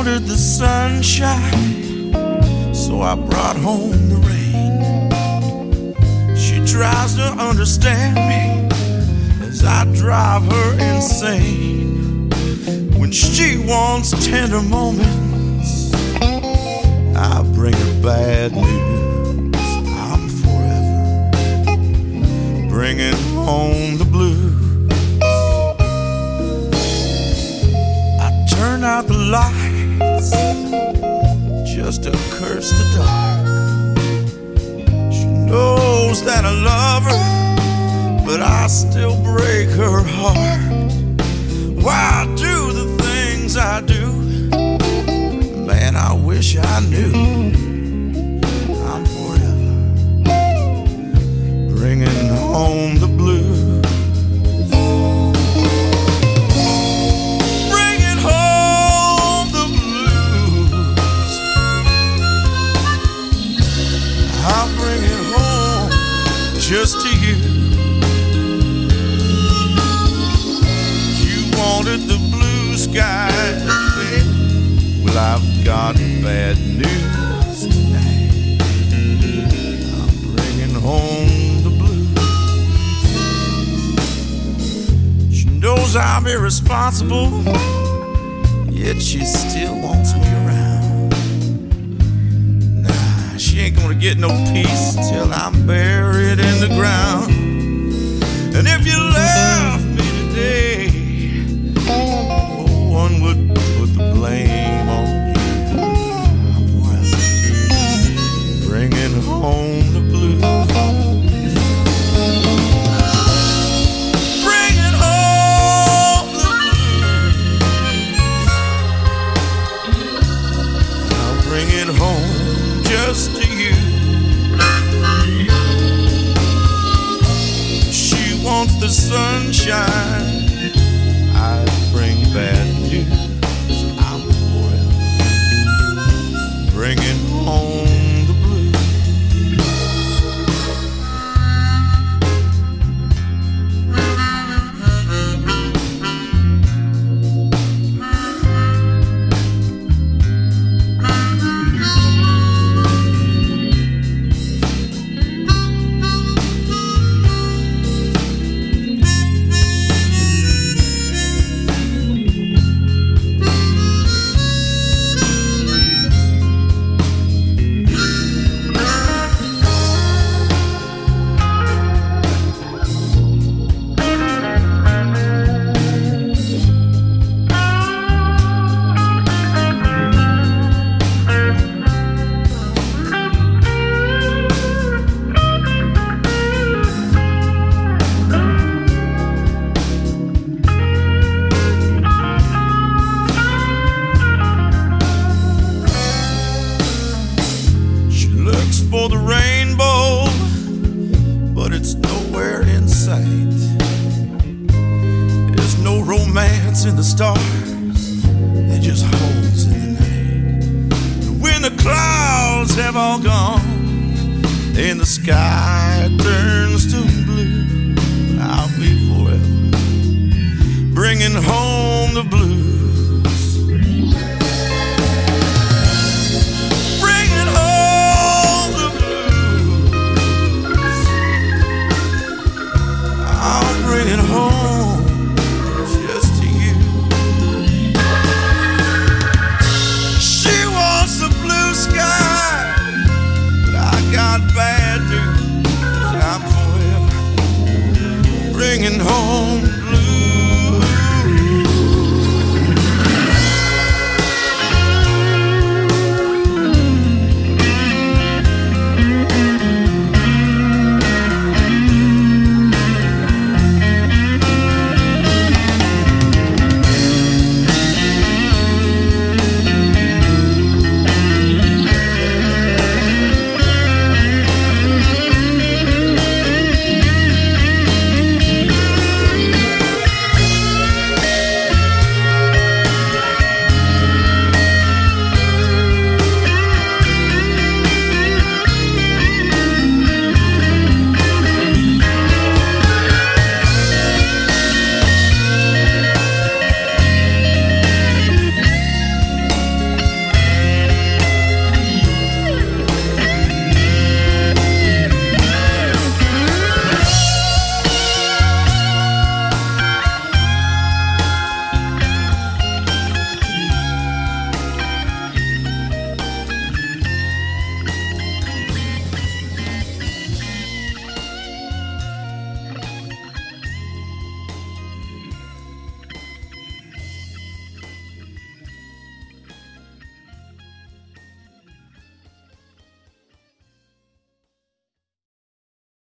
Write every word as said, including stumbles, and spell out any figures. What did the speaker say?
wanted the sunshine, so I brought home the rain. She tries to understand me as I drive her insane. When she wants tender moments, I bring her bad news. I'm forever bringing home the blues. Turn out the lights just to curse the dark. She knows that I love her, but I still break her heart. Why I do the things I do? Man, I wish I knew. I'm forever bringing home the blues. Just to you. You wanted the blue skies, baby. Well, I've got bad news tonight. I'm bringing home the blues. She knows I'm irresponsible, yet she still wants me around. She ain't gonna get no peace till I'm buried in the ground. And if you left me today, no one would put the blame on you. I'm forever bringing home the blues. Bringing home the blues. I'll bring it home just to you. She wants the sunshine, I bring bad news. I'm forever bringing home the blues. For the rainbow, but it's nowhere in sight. There's no romance in the stars, they're just holes in the night. When the clouds have all gone and the sky turns to blue, I'll be forever bringing home